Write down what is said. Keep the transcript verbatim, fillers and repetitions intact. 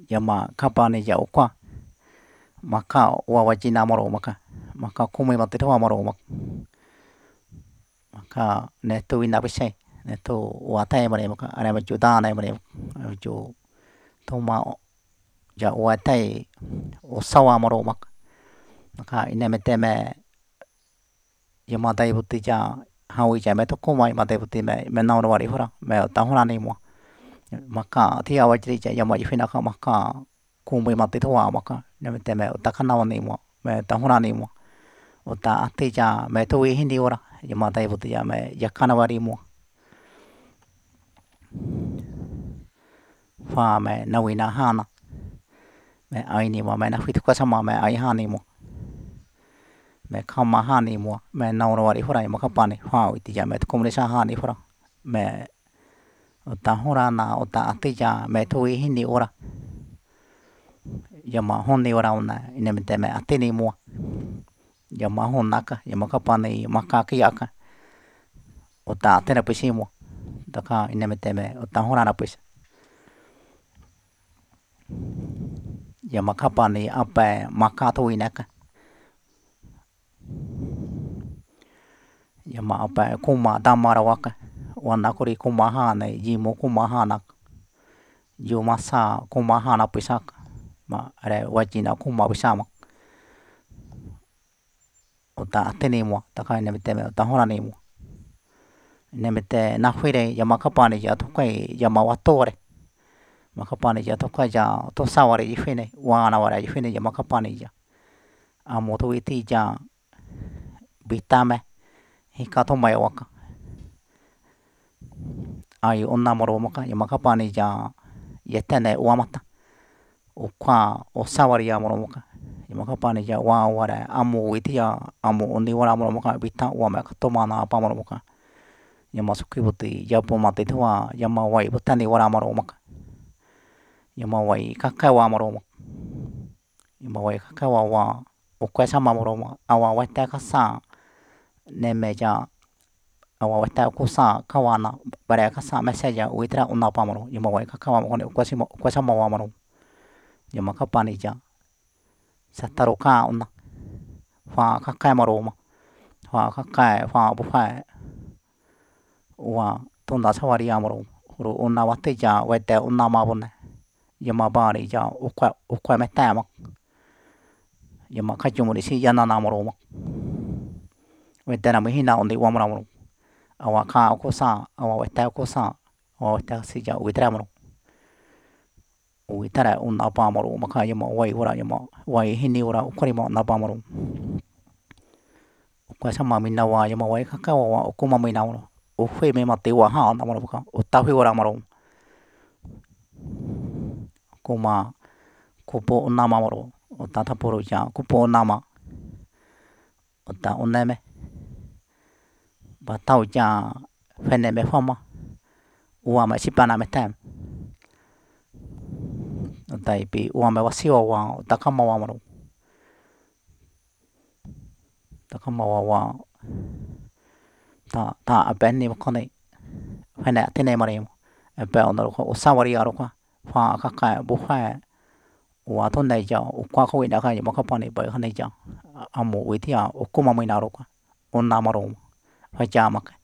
yama kapani ja ukwa maka wa wajina moro maka maka kumi mati wa moro mak maka netu ina bisai netu watai mare maka are ma juda nai mare ju toma ja watai usawa moro mak maka ina meteme yama dai buti ja hawi ja meto komai ma dai buti me me na wari hora me ta hora ni mo maka ti awajri ja yama ifina ka maka kumbai mati toa maka ne teme utakana wani mo me ta hora ni mo uta ati ja me to wi hindi ora yama dai buti ja me yakana wari mo fa me na wina hana me ai ni mo me na fitu ka sama me ai hani mo me kama hani mo me na wari hora mo ka pani fa iti ja me komune sa hani hora me uta hora na uta ati ja me to wi hindi ora yama honi ora una ine me teme ati ni mo yama honaka yama ka pani maka ki aka uta ati na pisi mo daka ine me teme uta hora na pisi yama ka pani apa maka to inaka yama apa kuma damara waka wana kuri kuma hana yimo kuma hana yu masa kuma hana pisaka ma are wajina kuma bisama uta atini mo taka ine me teme uta hora ni mo ine me te na huire yama ka pani ja tukai yama watore maka pani ja tukai ja to sawari ifine wana wara ifine yama ka pani ja amo to iti ja bitame hika to mai waka ai onna moro maka yama ka pani ja yetene uamata ukwa o sawari ya moro maka yama ka pani ja wa wara amo iti ya amo oni wara moro maka bita uama ka to mana apa moro maka yama suki buti yapo mate toa yama wai butani wara moro maka yama wai kaka wa moro maka yama wai kaka wa wa ukwa sama moro maka awa wata ka sa neme ja awa wata ku sa kawana bare ka sa meseja uitra una pa moro yama wai kaka wa moro ukwa sima ukwa sama wa moro yama ka pani ja sataro ka una fa kaka moro ma fa kaka fa bu fa wa tonda sawari ya moro ro una wate ja wete una ma bone yama bari ja ukwa ukwa meta ma yama ka jumuri si yana na moro ma wete na mihina ondi wa moro awa ka ko sa awa wete ko sa awa wete si ja uitra moro uitara una pa moro maka yama wai ora yama wai hini ora ukori ma na pa moro ukwa sama mina wa yama wai kaka wa ukuma mina moro ufwe me mate wa ha na moro ka utahi ora moro kuma kupo una ma moro utata poro ja kupo una ma uta uneme batau ja fene me fama uama sipana me tem utai pi uama wasiwa wa utakama wa moro takama wa wa ta ta abeni kone fene tene mare ebe ono ko usawari aro kwa fa kaka bu fa wa to nei ja ukwa ko ina ka yama ka pani ba ka nei ja amo witia ukuma mo ina ro kwa onna maro fa jama ka